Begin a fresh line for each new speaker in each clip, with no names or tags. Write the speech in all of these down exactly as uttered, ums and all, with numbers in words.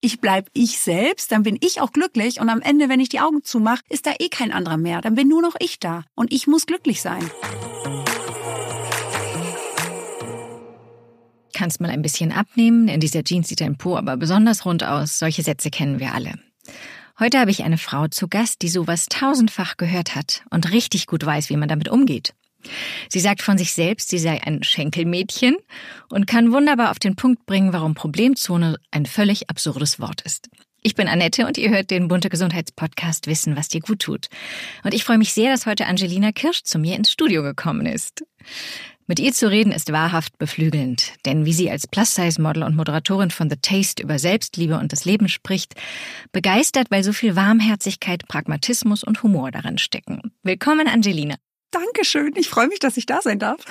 Ich bleib ich selbst, dann bin ich auch glücklich und am Ende, wenn ich die Augen zumache, ist da eh kein anderer mehr. Dann bin nur noch ich da und ich muss glücklich sein.
Kannst mal ein bisschen abnehmen, in dieser Jeans sieht dein Po aber besonders rund aus. Solche Sätze kennen wir alle. Heute habe ich eine Frau zu Gast, die sowas tausendfach gehört hat und richtig gut weiß, wie man damit umgeht. Sie sagt von sich selbst, sie sei ein Schenkelmädchen und kann wunderbar auf den Punkt bringen, warum Problemzone ein völlig absurdes Wort ist. Ich bin Annette und ihr hört den Bunte Gesundheitspodcast Wissen, was dir gut tut. Und ich freue mich sehr, dass heute Angelina Kirsch zu mir ins Studio gekommen ist. Mit ihr zu reden ist wahrhaft beflügelnd, denn wie sie als Plus-Size-Model und Moderatorin von The Taste über Selbstliebe und das Leben spricht, begeistert, weil so viel Warmherzigkeit, Pragmatismus und Humor darin stecken. Willkommen, Angelina.
Dankeschön, ich freue mich, dass ich da sein darf.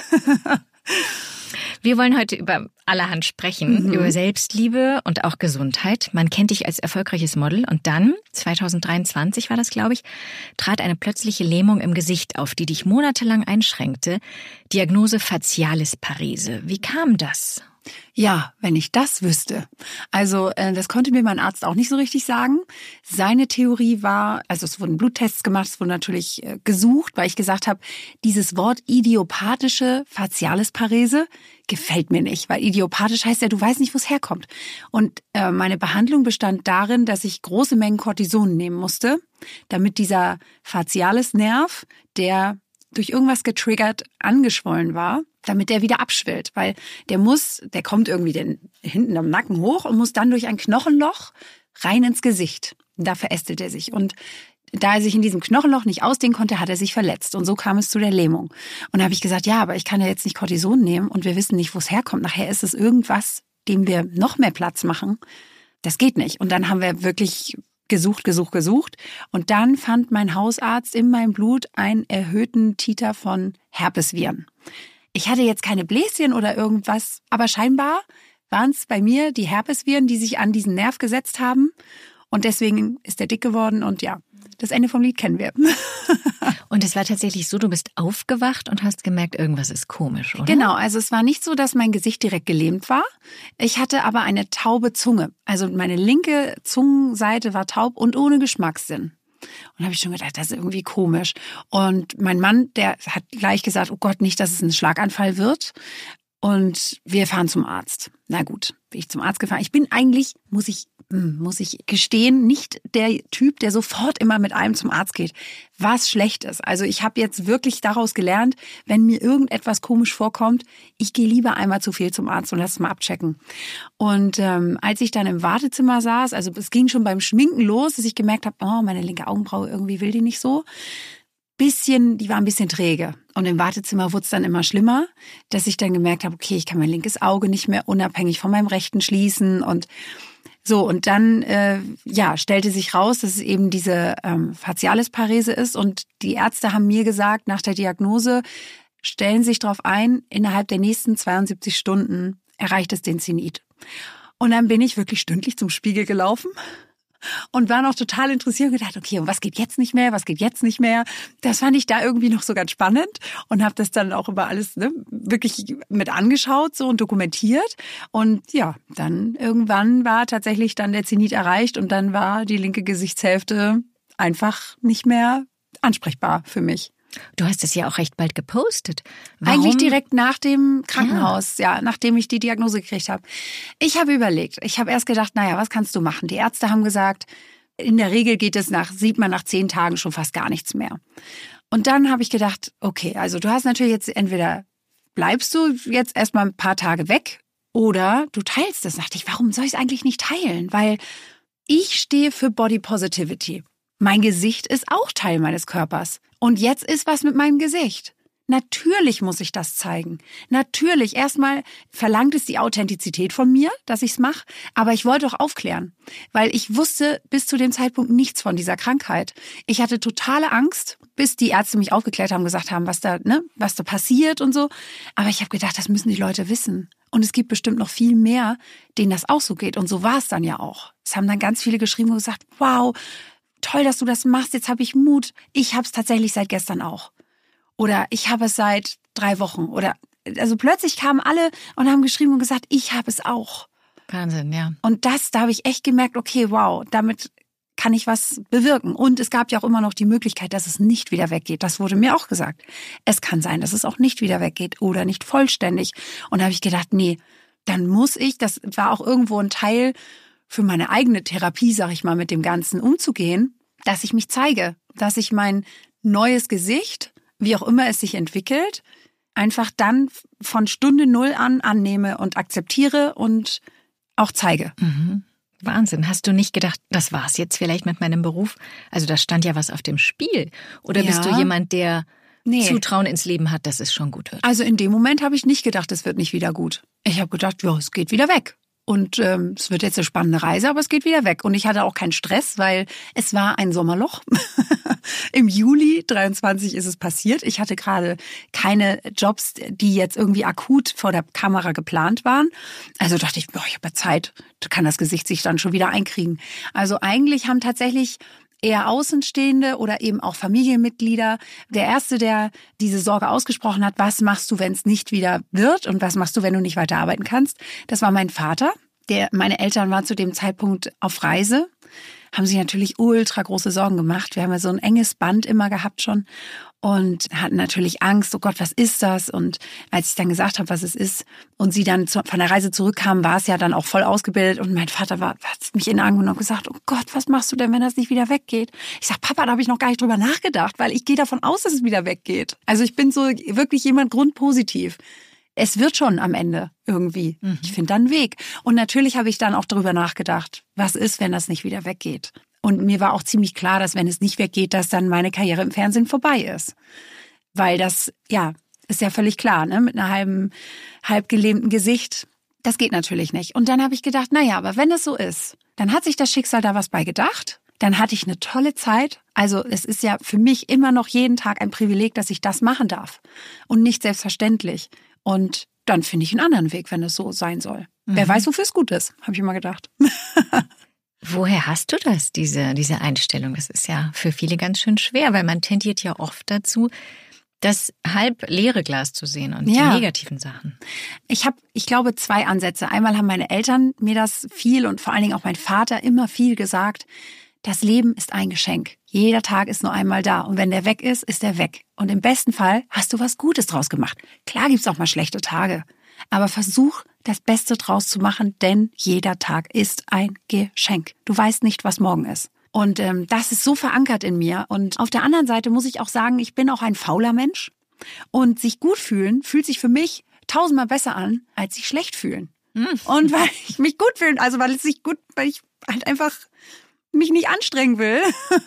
Wir wollen heute über allerhand sprechen,
mhm.
über Selbstliebe und auch Gesundheit. Man kennt dich als erfolgreiches Model und dann, zwanzig dreiundzwanzig war das, glaube ich, trat eine plötzliche Lähmung im Gesicht auf, die dich monatelang einschränkte. Diagnose Facialis Parese. Wie kam das?
Ja, wenn ich das wüsste. Also äh, das konnte mir mein Arzt auch nicht so richtig sagen. Seine Theorie war, also es wurden Bluttests gemacht, es wurde natürlich äh, gesucht, weil ich gesagt habe, dieses Wort idiopathische Facialisparese gefällt mir nicht, weil idiopathisch heißt ja, du weißt nicht, wo es herkommt. Und äh, meine Behandlung bestand darin, dass ich große Mengen Cortison nehmen musste, damit dieser Facialisnerv, der durch irgendwas getriggert angeschwollen war, damit der wieder abschwillt, weil der muss, der kommt irgendwie den, hinten am Nacken hoch und muss dann durch ein Knochenloch rein ins Gesicht. Und da verästelt er sich. Und da er sich in diesem Knochenloch nicht ausdehnen konnte, hat er sich verletzt. Und so kam es zu der Lähmung. Und da habe ich gesagt, ja, aber ich kann ja jetzt nicht Cortison nehmen und wir wissen nicht, wo es herkommt. Nachher ist es irgendwas, dem wir noch mehr Platz machen. Das geht nicht. Und dann haben wir wirklich gesucht, gesucht, gesucht. Und dann fand mein Hausarzt in meinem Blut einen erhöhten Titer von Herpesviren. Ich hatte jetzt keine Bläschen oder irgendwas, aber scheinbar waren es bei mir die Herpesviren, die sich an diesen Nerv gesetzt haben. Und deswegen ist der dick geworden und ja, das Ende vom Lied kennen wir.
Und es war tatsächlich so, du bist aufgewacht und hast gemerkt, irgendwas ist komisch, oder?
Genau, also es war nicht so, dass mein Gesicht direkt gelähmt war. Ich hatte aber eine taube Zunge. Also meine linke Zungenseite war taub und ohne Geschmackssinn. Und da habe ich schon gedacht, das ist irgendwie komisch. Und mein Mann, der hat gleich gesagt, oh Gott, nicht, dass es ein Schlaganfall wird. Und wir fahren zum Arzt. Na gut, bin ich zum Arzt gefahren. Ich bin eigentlich, muss ich, muss ich gestehen, nicht der Typ, der sofort immer mit einem zum Arzt geht, was schlecht ist. Also ich habe jetzt wirklich daraus gelernt, wenn mir irgendetwas komisch vorkommt, ich gehe lieber einmal zu viel zum Arzt und lass es mal abchecken. Und ähm, als ich dann im Wartezimmer saß, also es ging schon beim Schminken los, dass ich gemerkt habe, oh, meine linke Augenbraue, irgendwie will die nicht so. Bisschen, die war ein bisschen träge. Und im Wartezimmer wurde es dann immer schlimmer, dass ich dann gemerkt habe, okay, ich kann mein linkes Auge nicht mehr unabhängig von meinem rechten schließen und so. Und dann, äh, ja, stellte sich raus, dass es eben diese ähm, Facialisparese ist. Und die Ärzte haben mir gesagt, nach der Diagnose, stellen Sie sich darauf ein, innerhalb der nächsten zweiundsiebzig Stunden erreicht es den Zenit. Und dann bin ich wirklich stündlich zum Spiegel gelaufen und war noch total interessiert und gedacht, okay, und was geht jetzt nicht mehr, was geht jetzt nicht mehr? Das fand ich da irgendwie noch so ganz spannend und habe das dann auch über alles ne, wirklich mit angeschaut so und dokumentiert. Und ja, dann irgendwann war tatsächlich dann der Zenit erreicht und dann war die linke Gesichtshälfte einfach nicht mehr ansprechbar für mich.
Du hast es ja auch recht bald gepostet. Warum?
Eigentlich direkt nach dem Krankenhaus, ja. ja, nachdem ich die Diagnose gekriegt habe. Ich habe überlegt, ich habe erst gedacht, naja, was kannst du machen? Die Ärzte haben gesagt, in der Regel geht es nach, sieht man nach zehn Tagen schon fast gar nichts mehr. Und dann habe ich gedacht, okay, also du hast natürlich jetzt entweder bleibst du jetzt erstmal ein paar Tage weg oder du teilst es. Da dachte ich, warum soll ich es eigentlich nicht teilen? Weil ich stehe für Body Positivity. Mein Gesicht ist auch Teil meines Körpers. Und jetzt ist was mit meinem Gesicht. Natürlich muss ich das zeigen. Natürlich, erstmal verlangt es die Authentizität von mir, dass ich es mache. Aber ich wollte auch aufklären, weil ich wusste bis zu dem Zeitpunkt nichts von dieser Krankheit. Ich hatte totale Angst, bis die Ärzte mich aufgeklärt haben, gesagt haben, was da, ne, was da passiert und so. Aber ich habe gedacht, das müssen die Leute wissen. Und es gibt bestimmt noch viel mehr, denen das auch so geht. Und so war es dann ja auch. Es haben dann ganz viele geschrieben und gesagt, wow, toll, dass du das machst, jetzt habe ich Mut. Ich habe es tatsächlich seit gestern auch. Oder ich habe es seit drei Wochen. Oder also plötzlich kamen alle und haben geschrieben und gesagt, ich habe es auch.
Wahnsinn, ja.
Und das, da habe ich echt gemerkt, okay, wow, damit kann ich was bewirken. Und es gab ja auch immer noch die Möglichkeit, dass es nicht wieder weggeht. Das wurde mir auch gesagt. Es kann sein, dass es auch nicht wieder weggeht oder nicht vollständig. Und da habe ich gedacht, nee, dann muss ich, das war auch irgendwo ein Teil für meine eigene Therapie, sag ich mal, mit dem Ganzen umzugehen, dass ich mich zeige, dass ich mein neues Gesicht, wie auch immer es sich entwickelt, einfach dann von Stunde Null an annehme und akzeptiere und auch zeige.
Mhm. Wahnsinn. Hast du nicht gedacht, das war's jetzt vielleicht mit meinem Beruf? Also da stand ja was auf dem Spiel. Oder
ja.
bist du jemand, der
nee.
Zutrauen ins Leben hat, dass es schon gut wird?
Also in dem Moment habe ich nicht gedacht, es wird nicht wieder gut. Ich habe gedacht, ja, es geht wieder weg. Und ähm, es wird jetzt eine spannende Reise, aber es geht wieder weg. Und ich hatte auch keinen Stress, weil es war ein Sommerloch. Im Juli dreiundzwanzig ist es passiert. Ich hatte gerade keine Jobs, die jetzt irgendwie akut vor der Kamera geplant waren. Also dachte ich, boah, ich habe ja Zeit, da kann das Gesicht sich dann schon wieder einkriegen. Also eigentlich haben tatsächlich eher Außenstehende oder eben auch Familienmitglieder. Der Erste, der diese Sorge ausgesprochen hat, was machst du, wenn es nicht wieder wird und was machst du, wenn du nicht weiterarbeiten kannst, das war mein Vater. Der, meine Eltern waren zu dem Zeitpunkt auf Reise, haben sich natürlich ultra große Sorgen gemacht. Wir haben ja so ein enges Band immer gehabt schon und hatten natürlich Angst, oh Gott, was ist das? Und als ich dann gesagt habe, was es ist und sie dann zu, von der Reise zurückkamen, war es ja dann auch voll ausgebildet und mein Vater war, hat mich in den Arm genommen und gesagt, oh Gott, was machst du denn, wenn das nicht wieder weggeht? Ich sag, Papa, da habe ich noch gar nicht drüber nachgedacht, weil ich gehe davon aus, dass es wieder weggeht. Also ich bin so wirklich jemand grundpositiv. Es wird schon am Ende irgendwie. Mhm. Ich finde dann einen Weg. Und natürlich habe ich dann auch darüber nachgedacht, was ist, wenn das nicht wieder weggeht. Und mir war auch ziemlich klar, dass wenn es nicht weggeht, dass dann meine Karriere im Fernsehen vorbei ist. Weil das, ja, ist ja völlig klar, ne? Mit einer halben, halb gelähmten Gesicht. Das geht natürlich nicht. Und dann habe ich gedacht, naja, aber wenn es so ist, dann hat sich das Schicksal da was bei gedacht. Dann hatte ich eine tolle Zeit. Also es ist ja für mich immer noch jeden Tag ein Privileg, dass ich das machen darf. Und nicht selbstverständlich. Und dann finde ich einen anderen Weg, wenn es so sein soll. Mhm. Wer weiß, wofür es gut ist, habe ich immer gedacht.
Woher hast du das, diese, diese Einstellung? Das ist ja für viele ganz schön schwer, weil man tendiert ja oft dazu, das halb leere Glas zu sehen und ja. die negativen Sachen.
Ich habe, ich glaube, zwei Ansätze. Einmal haben meine Eltern mir das viel und vor allen Dingen auch mein Vater immer viel gesagt. Das Leben ist ein Geschenk. Jeder Tag ist nur einmal da. Und wenn der weg ist, ist der weg. Und im besten Fall hast du was Gutes draus gemacht. Klar gibt's auch mal schlechte Tage. Aber versuch, das Beste draus zu machen, denn jeder Tag ist ein Geschenk. Du weißt nicht, was morgen ist. Und ähm, das ist so verankert in mir. Und auf der anderen Seite muss ich auch sagen, ich bin auch ein fauler Mensch. Und sich gut fühlen, fühlt sich für mich tausendmal besser an, als sich schlecht fühlen. Mhm. Und weil ich mich gut fühle, also weil es sich gut, weil ich halt einfach mich nicht anstrengen will,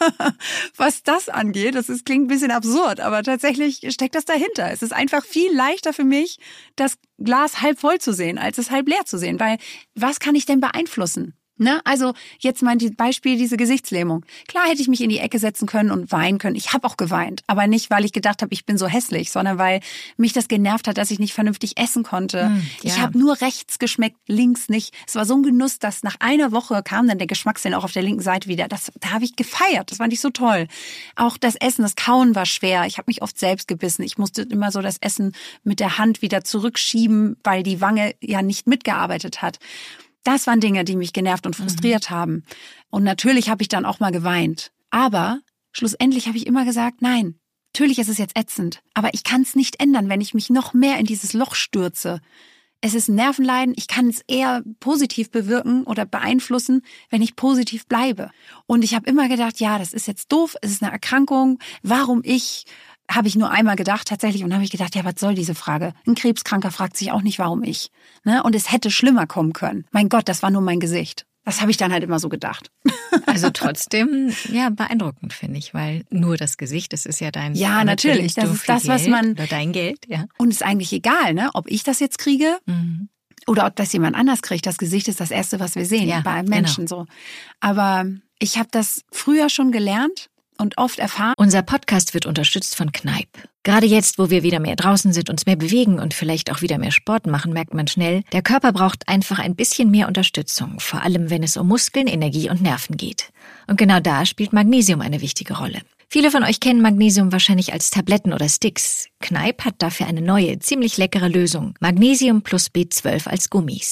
was das angeht. Das ist, klingt ein bisschen absurd, aber tatsächlich steckt das dahinter. Es ist einfach viel leichter für mich, das Glas halb voll zu sehen, als es halb leer zu sehen. Weil was kann ich denn beeinflussen? Ne? Also jetzt mein Beispiel, diese Gesichtslähmung. Klar hätte ich mich in die Ecke setzen können und weinen können. Ich habe auch geweint, aber nicht, weil ich gedacht habe, ich bin so hässlich, sondern weil mich das genervt hat, dass ich nicht vernünftig essen konnte. Hm, ja. Ich habe nur rechts geschmeckt, links nicht. Es war so ein Genuss, dass nach einer Woche kam dann der Geschmackssinn auch auf der linken Seite wieder. Das, da habe ich gefeiert, das fand ich so toll. Auch das Essen, das Kauen war schwer. Ich habe mich oft selbst gebissen. Ich musste immer so das Essen mit der Hand wieder zurückschieben, weil die Wange ja nicht mitgearbeitet hat. Das waren Dinge, die mich genervt und frustriert mhm. haben. Und natürlich habe ich dann auch mal geweint. Aber schlussendlich habe ich immer gesagt, nein, natürlich ist es jetzt ätzend. Aber ich kann es nicht ändern, wenn ich mich noch mehr in dieses Loch stürze. Es ist ein Nervenleiden. Ich kann es eher positiv bewirken oder beeinflussen, wenn ich positiv bleibe. Und ich habe immer gedacht, ja, das ist jetzt doof. Es ist eine Erkrankung. Warum ich? Habe ich nur einmal gedacht tatsächlich und habe ich gedacht, ja, was soll diese Frage? Ein Krebskranker fragt sich auch nicht, warum ich. Ne? Und es hätte schlimmer kommen können. Mein Gott, das war nur mein Gesicht. Das habe ich dann halt immer so gedacht.
Also trotzdem, ja, beeindruckend finde ich, weil nur das Gesicht, das ist ja dein...
Ja, natürlich, das ist das, was man...
Oder dein Geld, ja.
Und es ist eigentlich egal, ne, ob ich das jetzt kriege mhm. oder ob das jemand anders kriegt. Das Gesicht ist das Erste, was wir sehen ja, bei einem Menschen genau. so. Aber ich habe das früher schon gelernt und oft erfahren.
Unser Podcast wird unterstützt von Kneipp. Gerade jetzt, wo wir wieder mehr draußen sind, uns mehr bewegen und vielleicht auch wieder mehr Sport machen, merkt man schnell, der Körper braucht einfach ein bisschen mehr Unterstützung, vor allem wenn es um Muskeln, Energie und Nerven geht. Und genau da spielt Magnesium eine wichtige Rolle. Viele von euch kennen Magnesium wahrscheinlich als Tabletten oder Sticks. Kneipp hat dafür eine neue, ziemlich leckere Lösung. Magnesium plus B zwölf als Gummis.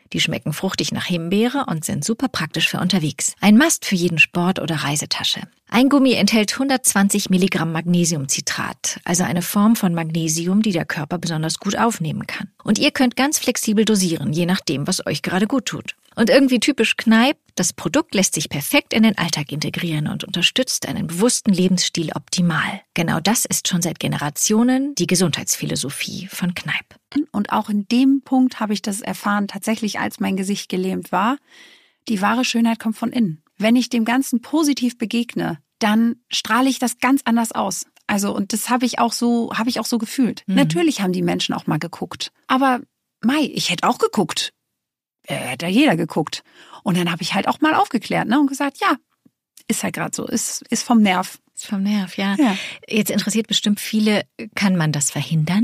Die schmecken fruchtig nach Himbeere und sind super praktisch für unterwegs. Ein Must für jeden Sport- oder Reisetasche. Ein Gummi enthält hundertzwanzig Milligramm Magnesiumcitrat, also eine Form von Magnesium, die der Körper besonders gut aufnehmen kann. Und ihr könnt ganz flexibel dosieren, je nachdem, was euch gerade gut tut. Und irgendwie typisch Kneipp, das Produkt lässt sich perfekt in den Alltag integrieren und unterstützt einen bewussten Lebensstil optimal. Genau das ist schon seit Generationen die Gesundheitsphilosophie von Kneipp.
Und auch in dem Punkt habe ich das erfahren, tatsächlich als mein Gesicht gelähmt war. Die wahre Schönheit kommt von innen. Wenn ich dem Ganzen positiv begegne, dann strahle ich das ganz anders aus. Also, und das habe ich auch so, habe ich auch so gefühlt. Mhm. Natürlich haben die Menschen auch mal geguckt. Aber, Mai, ich hätte auch geguckt. Äh, hätte ja jeder geguckt. Und dann habe ich halt auch mal aufgeklärt, ne, und gesagt, ja, ist halt gerade so, ist, ist vom Nerv.
Ist vom Nerv, ja.
ja.
Jetzt interessiert bestimmt viele, kann man das verhindern?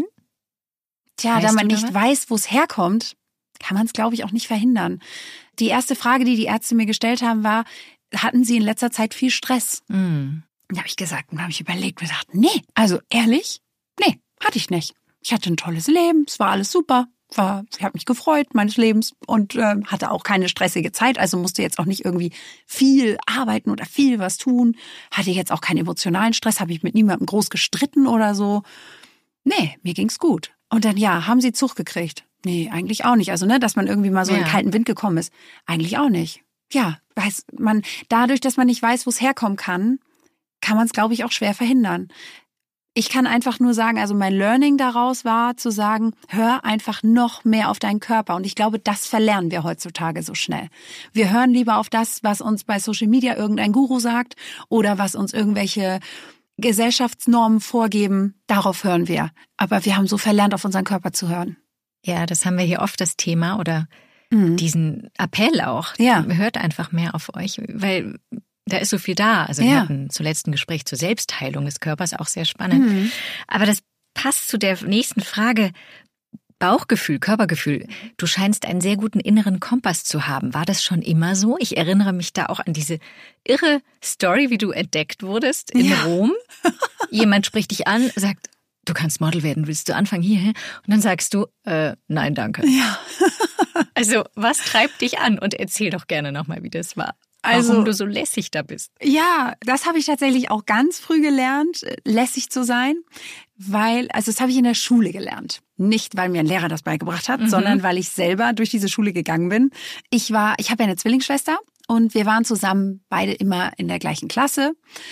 Tja, weißt da man nicht weiß, wo es herkommt, kann man es, glaube ich, auch nicht verhindern. Die erste Frage, die die Ärzte mir gestellt haben, war, hatten Sie in letzter Zeit viel Stress?
Mm.
Da habe ich gesagt, und da habe ich überlegt und gesagt, nee, also ehrlich, nee, hatte ich nicht. Ich hatte ein tolles Leben, es war alles super, war, ich habe mich gefreut meines Lebens und äh, hatte auch keine stressige Zeit, also musste jetzt auch nicht irgendwie viel arbeiten oder viel was tun, hatte jetzt auch keinen emotionalen Stress, habe ich mit niemandem groß gestritten oder so. Nee, mir ging's gut. Und dann, ja, haben Sie Zug gekriegt? Nee, eigentlich auch nicht. Also, ne, dass man irgendwie mal so ja. in den kalten Wind gekommen ist. Eigentlich auch nicht. Ja, weiß man, dadurch, dass man nicht weiß, wo es herkommen kann, kann man es, glaube ich, auch schwer verhindern. Ich kann einfach nur sagen, also mein Learning daraus war zu sagen, hör einfach noch mehr auf deinen Körper. Und ich glaube, das verlernen wir heutzutage so schnell. Wir hören lieber auf das, was uns bei Social Media irgendein Guru sagt oder was uns irgendwelche Gesellschaftsnormen vorgeben. Darauf hören wir. Aber wir haben so verlernt, auf unseren Körper zu hören.
Ja, das haben wir hier oft, das Thema oder
mhm.
diesen Appell auch.
Ja.
Hört einfach mehr auf euch, weil da ist so viel da. Also
ja.
wir hatten zuletzt ein Gespräch zur Selbstheilung des Körpers, auch sehr spannend.
Mhm.
Aber das passt zu der nächsten Frage. Bauchgefühl, Körpergefühl. Du scheinst einen sehr guten inneren Kompass zu haben. War das schon immer so? Ich erinnere mich da auch an diese irre Story, wie du entdeckt wurdest in
ja.
Rom. Jemand spricht dich an, sagt, du kannst Model werden, willst du anfangen hier? Und dann sagst du, äh, nein, danke.
Ja.
Also, was treibt dich an? Und erzähl doch gerne nochmal, wie das war.
Also,
warum du so lässig da bist.
Ja, das habe ich tatsächlich auch ganz früh gelernt, lässig zu sein, weil, also das habe ich in der Schule gelernt. Nicht, weil mir ein Lehrer das beigebracht hat, mhm. sondern weil ich selber durch diese Schule gegangen bin. Ich war, ich habe ja eine Zwillingsschwester und wir waren zusammen beide immer in der gleichen Klasse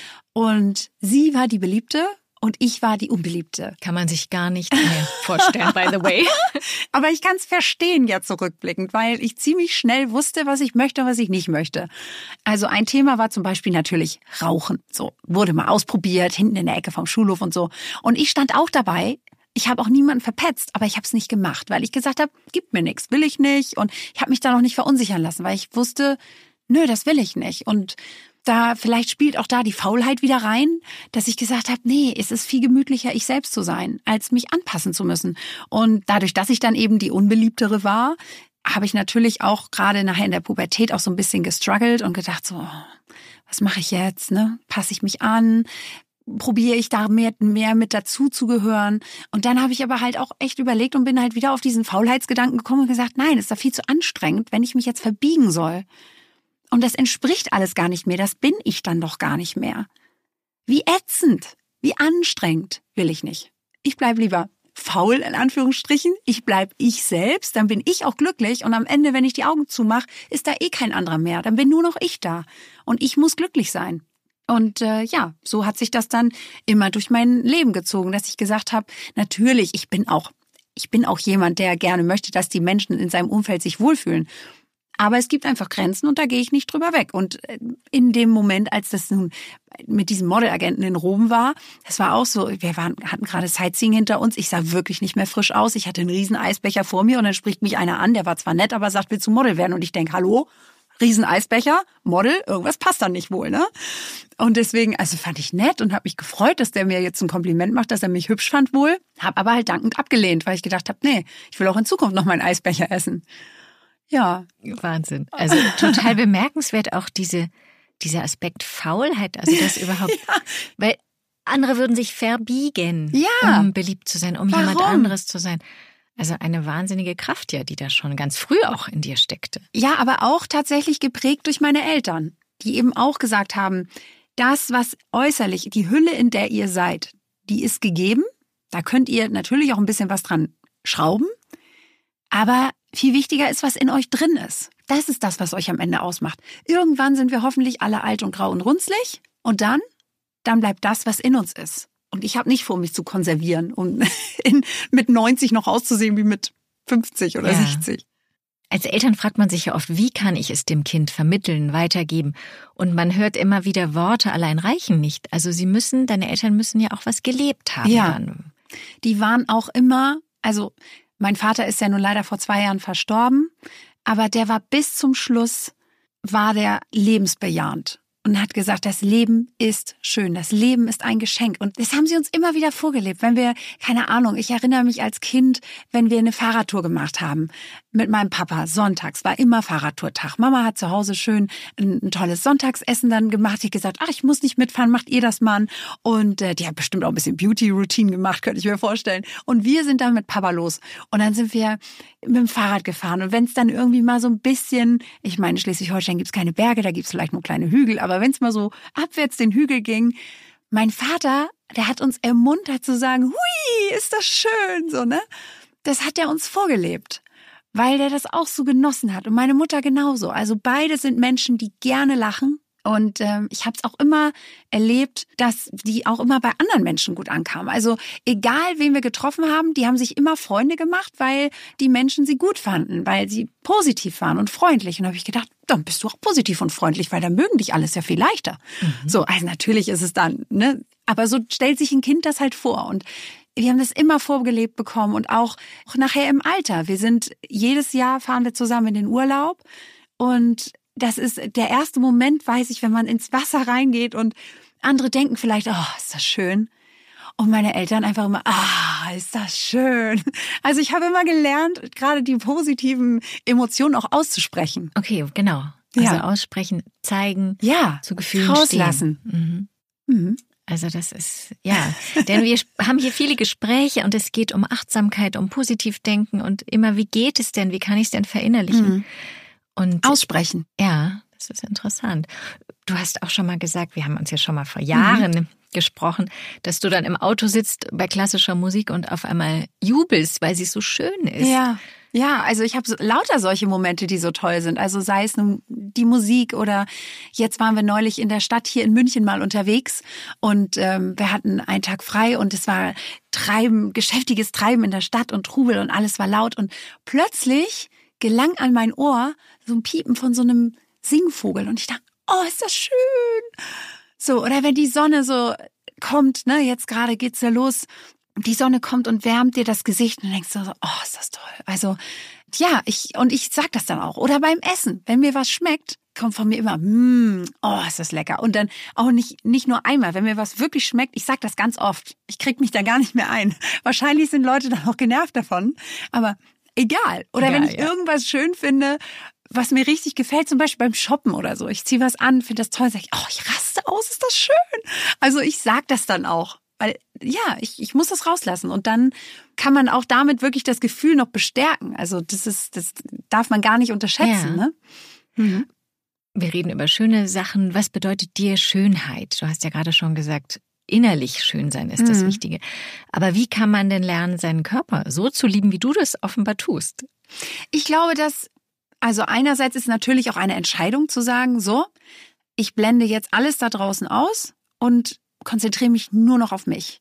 und sie war die Beliebte. Und ich war die Unbeliebte.
Kann man sich gar nicht mehr vorstellen, by the way.
Aber ich kann es verstehen ja zurückblickend, weil ich ziemlich schnell wusste, was ich möchte und was ich nicht möchte. Also ein Thema war zum Beispiel natürlich Rauchen. So, wurde mal ausprobiert, hinten in der Ecke vom Schulhof und so. Und ich stand auch dabei. Ich habe auch niemanden verpetzt, aber ich habe es nicht gemacht, weil ich gesagt habe, gibt mir nichts, will ich nicht. Und ich habe mich da noch nicht verunsichern lassen, weil ich wusste, nö, das will ich nicht. Und da vielleicht spielt auch da die Faulheit wieder rein, dass ich gesagt habe, nee, es ist viel gemütlicher, ich selbst zu sein, als mich anpassen zu müssen. Und dadurch, dass ich dann eben die Unbeliebtere war, habe ich natürlich auch gerade nachher in der Pubertät auch so ein bisschen gestruggelt und gedacht so, was mache ich jetzt, ne? Passe ich mich an? Probiere ich da mehr, mehr mit dazu zu gehören? Und dann habe ich aber halt auch echt überlegt und bin halt wieder auf diesen Faulheitsgedanken gekommen und gesagt, nein, ist doch viel zu anstrengend, wenn ich mich jetzt verbiegen soll. Und das entspricht alles gar nicht mehr, das bin ich dann doch gar nicht mehr. Wie ätzend, wie anstrengend will ich nicht. Ich bleib lieber faul, in Anführungsstrichen. Ich bleib ich selbst, dann bin ich auch glücklich. Und am Ende, wenn ich die Augen zumache, ist da eh kein anderer mehr. Dann bin nur noch ich da. Und ich muss glücklich sein. Und äh, ja, so hat sich das dann immer durch mein Leben gezogen, dass ich gesagt habe, natürlich, ich bin auch, ich bin auch jemand, der gerne möchte, dass die Menschen in seinem Umfeld sich wohlfühlen. Aber es gibt einfach Grenzen und da gehe ich nicht drüber weg. Und in dem Moment, als das nun mit diesem Modelagenten in Rom war, das war auch so, wir waren, hatten gerade Sightseeing hinter uns, ich sah wirklich nicht mehr frisch aus, ich hatte einen riesen Eisbecher vor mir und dann spricht mich einer an, der war zwar nett, aber sagt, willst du Model werden? Und ich denke, hallo, riesen Eisbecher, Model, irgendwas passt da nicht wohl, ne? Und deswegen, also fand ich nett und habe mich gefreut, dass der mir jetzt ein Kompliment macht, dass er mich hübsch fand wohl, habe aber halt dankend abgelehnt, weil ich gedacht habe, nee, ich will auch in Zukunft noch meinen Eisbecher essen. Ja.
Wahnsinn. Also total bemerkenswert auch diese, dieser Aspekt Faulheit, also das überhaupt,
ja.
Weil andere würden sich verbiegen,
ja.
um beliebt zu sein, um
Warum?
jemand anderes zu sein. Also eine wahnsinnige Kraft ja, die da schon ganz früh auch in dir steckte.
Ja, aber auch tatsächlich geprägt durch meine Eltern, die eben auch gesagt haben, das, was äußerlich, die Hülle, in der ihr seid, die ist gegeben. Da könnt ihr natürlich auch ein bisschen was dran schrauben. Aber viel wichtiger ist, was in euch drin ist. Das ist das, was euch am Ende ausmacht. Irgendwann sind wir hoffentlich alle alt und grau und runzlig. Und dann, dann bleibt das, was in uns ist. Und ich habe nicht vor, mich zu konservieren und in, mit neunzig noch auszusehen wie mit fünfzig oder
ja.
sechzig.
Als Eltern fragt man sich ja oft, wie kann ich es dem Kind vermitteln, weitergeben? Und man hört immer wieder, Worte allein reichen nicht. Also sie müssen, deine Eltern müssen ja auch was gelebt haben.
Ja,
dann.
Die waren auch immer, also mein Vater ist ja nun leider vor zwei Jahren verstorben, aber der war bis zum Schluss, war der lebensbejahend. Und hat gesagt, das Leben ist schön, das Leben ist ein Geschenk. Und das haben sie uns immer wieder vorgelebt. Wenn wir, keine Ahnung, ich erinnere mich als Kind, wenn wir eine Fahrradtour gemacht haben mit meinem Papa, sonntags, war immer Fahrradtourtag. Mama hat zu Hause schön ein, ein tolles Sonntagsessen dann gemacht. Die hat gesagt, ach, ich muss nicht mitfahren, macht ihr das mal. Und äh, die hat bestimmt auch ein bisschen Beauty-Routine gemacht, könnte ich mir vorstellen. Und wir sind dann mit Papa los. Und dann sind wir mit dem Fahrrad gefahren. Und wenn es dann irgendwie mal so ein bisschen, ich meine, in Schleswig-Holstein gibt es keine Berge, da gibt es vielleicht nur kleine Hügel, aber wenn es mal so abwärts den Hügel ging, mein Vater, der hat uns ermuntert zu sagen, hui, ist das schön, so, ne? Das hat er uns vorgelebt, weil der das auch so genossen hat und meine Mutter genauso. Also beide sind Menschen, die gerne lachen. Und ähm, ich habe es auch immer erlebt, dass die auch immer bei anderen Menschen gut ankamen. Also egal, wen wir getroffen haben, die haben sich immer Freunde gemacht, weil die Menschen sie gut fanden, weil sie positiv waren und freundlich. Und da habe ich gedacht, dann bist du auch positiv und freundlich, weil dann mögen dich alles ja viel leichter. Mhm. So, also natürlich ist es dann, ne? Aber so stellt sich ein Kind das halt vor. Und wir haben das immer vorgelebt bekommen und auch, auch nachher im Alter. Wir sind, jedes Jahr fahren wir zusammen in den Urlaub und das ist der erste Moment, weiß ich, wenn man ins Wasser reingeht und andere denken vielleicht, oh, ist das schön. Und meine Eltern einfach immer, ah, ist das schön. Also ich habe immer gelernt, gerade die positiven Emotionen auch auszusprechen.
Okay, genau. Also
ja.
aussprechen, zeigen,
ja,
zu Gefühlen
rauslassen.
stehen.
Mhm. Mhm.
Also das ist, ja, denn wir haben hier viele Gespräche und es geht um Achtsamkeit, um Positivdenken und immer, wie geht es denn, wie kann ich es denn verinnerlichen?
Mhm.
Und
aussprechen.
Ja, das ist interessant. Du hast auch schon mal gesagt, wir haben uns ja schon mal vor Jahren mhm. gesprochen, dass du dann im Auto sitzt bei klassischer Musik und auf einmal jubelst, weil sie so schön ist.
Ja, ja, also ich habe so, lauter solche Momente, die so toll sind. Also sei es nun die Musik oder jetzt waren wir neulich in der Stadt hier in München mal unterwegs und ähm, wir hatten einen Tag frei und es war Treiben, geschäftiges Treiben in der Stadt und Trubel und alles war laut und plötzlich gelang an mein Ohr so ein Piepen von so einem Singvogel. Und ich dachte, oh, ist das schön. So, oder wenn die Sonne so kommt, ne, jetzt gerade geht's ja los, die Sonne kommt und wärmt dir das Gesicht und du denkst so, oh, ist das toll. Also, ja, ich, und ich sag das dann auch. Oder beim Essen, wenn mir was schmeckt, kommt von mir immer, mm, oh, ist das lecker. Und dann auch nicht, nicht nur einmal, wenn mir was wirklich schmeckt, ich sag das ganz oft. Ich krieg mich da gar nicht mehr ein. Wahrscheinlich sind Leute dann auch genervt davon, aber egal. Oder
Egal,
wenn ich
ja.
irgendwas schön finde, was mir richtig gefällt, zum Beispiel beim Shoppen oder so. Ich ziehe was an, finde das toll, sage ich, oh, ich raste aus, ist das schön. Also ich sag das dann auch. Weil, ja, ich, ich muss das rauslassen. Und dann kann man auch damit wirklich das Gefühl noch bestärken. Also das ist, das darf man gar nicht unterschätzen,
Ja.
ne? Mhm.
Wir reden über schöne Sachen. Was bedeutet dir Schönheit? Du hast ja gerade schon gesagt, innerlich schön sein ist das
Mhm.
Wichtige. Aber wie kann man denn lernen, seinen Körper so zu lieben, wie du das offenbar tust?
Ich glaube, dass, also einerseits ist natürlich auch eine Entscheidung zu sagen, so, ich blende jetzt alles da draußen aus und konzentriere mich nur noch auf mich.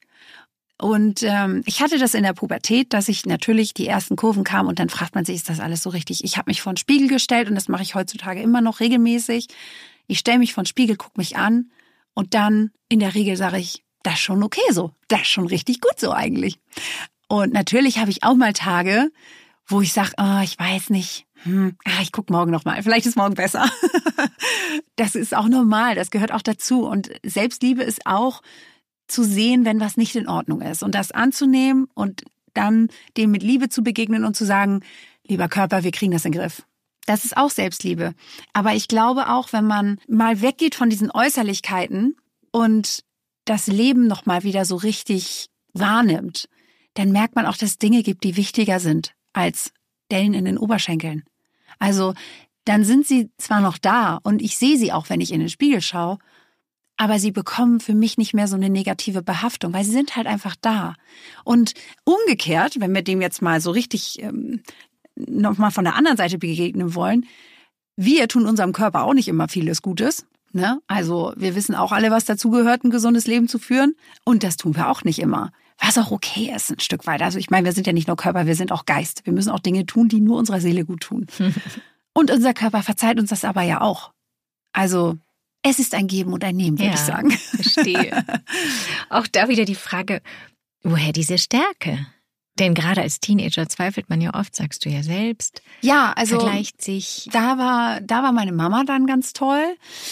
Und ähm, ich hatte das in der Pubertät, dass ich natürlich die ersten Kurven kam und dann fragt man sich, ist das alles so richtig? Ich habe mich vor den Spiegel gestellt und das mache ich heutzutage immer noch regelmäßig. Ich stelle mich vor den Spiegel, gucke mich an und dann in der Regel sage ich, das ist schon okay so, das ist schon richtig gut so eigentlich. Und natürlich habe ich auch mal Tage, wo ich sage, oh, ich weiß nicht, hm, ach, ich gucke morgen noch mal, vielleicht ist morgen besser. Das ist auch normal, das gehört auch dazu. Und Selbstliebe ist auch zu sehen, wenn was nicht in Ordnung ist und das anzunehmen und dann dem mit Liebe zu begegnen und zu sagen, lieber Körper, wir kriegen das in den Griff. Das ist auch Selbstliebe. Aber ich glaube auch, wenn man mal weggeht von diesen Äußerlichkeiten und das Leben noch mal wieder so richtig wahrnimmt, dann merkt man auch, dass es Dinge gibt, die wichtiger sind als Dellen in den Oberschenkeln. Also dann sind sie zwar noch da und ich sehe sie auch, wenn ich in den Spiegel schaue, aber sie bekommen für mich nicht mehr so eine negative Behaftung, weil sie sind halt einfach da. Und umgekehrt, wenn wir dem jetzt mal so richtig ähm, nochmal von der anderen Seite begegnen wollen, wir tun unserem Körper auch nicht immer vieles Gutes. Ne? Also wir wissen auch alle, was dazu gehört, ein gesundes Leben zu führen. Und das tun wir auch nicht immer. Was auch okay ist, ein Stück weit. Also ich meine, wir sind ja nicht nur Körper, wir sind auch Geist. Wir müssen auch Dinge tun, die nur unserer Seele gut tun. Und unser Körper verzeiht uns das aber ja auch. Also es ist ein Geben und ein Nehmen, würde
ja,
ich sagen.
Verstehe. Auch da wieder die Frage, woher diese Stärke? Denn gerade als Teenager zweifelt man ja oft, sagst du ja selbst.
Ja, also
vergleicht sich.
Da war, da war meine Mama dann ganz toll.